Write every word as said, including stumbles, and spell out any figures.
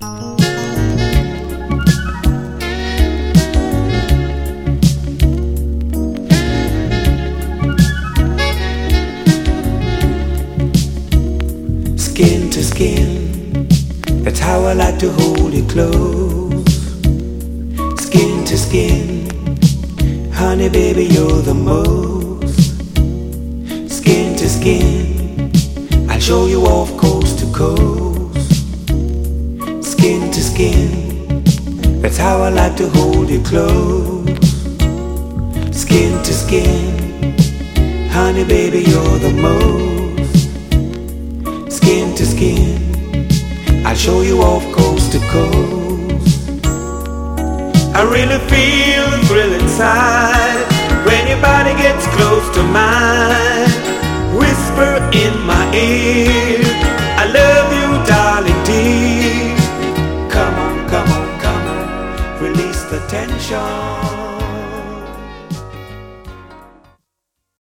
Skin to skin, that's how I like to hold you close. Skin to skin, honey baby you're the most. Skin to skin, I'll show you off coast to coast. Skin to skin, that's how I like to hold you close. Skin to skin, honey baby you're the most. Skin to skin, I'll show you off coast to coast. I really feel the thrill inside when your body gets close to mine. Whisper in my ear, I love you darling dear. Come on, come on, come on, release the tension.